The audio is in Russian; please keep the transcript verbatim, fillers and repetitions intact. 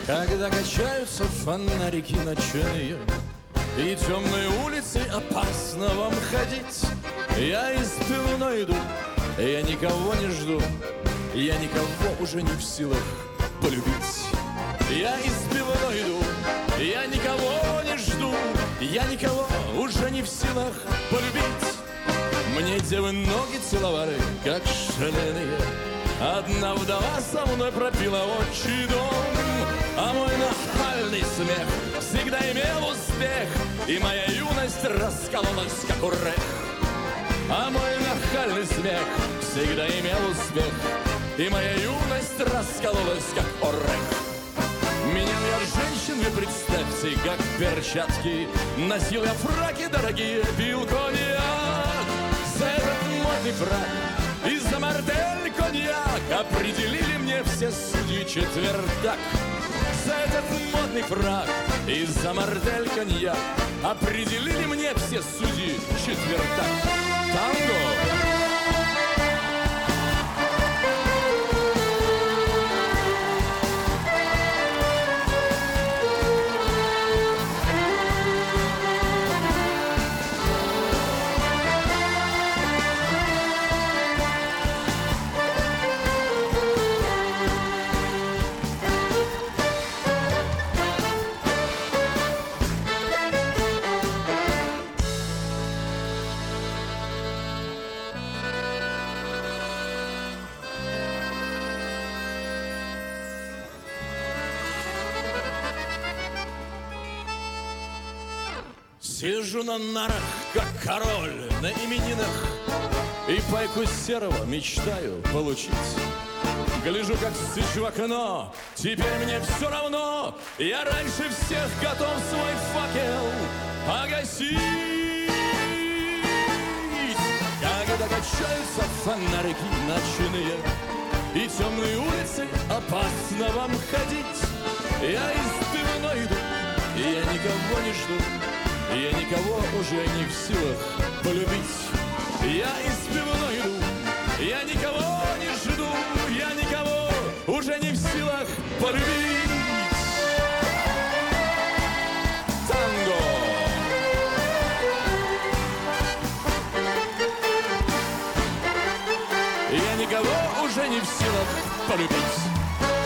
Когда качаются фонарики ночные и темные улицы опасно вам ходить, я из пивной иду, я никого не жду, я никого уже не в силах полюбить. Я из пивной иду, я никого не жду, я никого уже не в силах полюбить. Мне девы ноги целовали, как шаленые, одна вдова со мной пропила отчий дом. А мой нахальный смех всегда имел успех, и моя юность раскололась, как орех. А мой нахальный смех всегда имел успех, и моя юность раскололась, как орех. Менял я женщин, вы представьте, как перчатки, носил я фраки дорогие, пил коньяк. За этот модный фрак и за мартель коньяк определили мне все судьи четвертак. За этот модный фрак и за мартель коньяк определили мне все судьи четвертак. Танго! Сижу на нарах, как король на именинах, и пайку серого мечтаю получить. Гляжу, как сыщу в окно, теперь мне все равно, я раньше всех готов свой факел погасить. Когда качаются фонарики ночные и темные улицы опасно вам ходить, я из пивной иду, и я никого не жду, я никого уже не в силах полюбить. Я из пивной иду, я никого не жду, я никого уже не в силах полюбить. Танго! Я никого уже не в силах полюбить.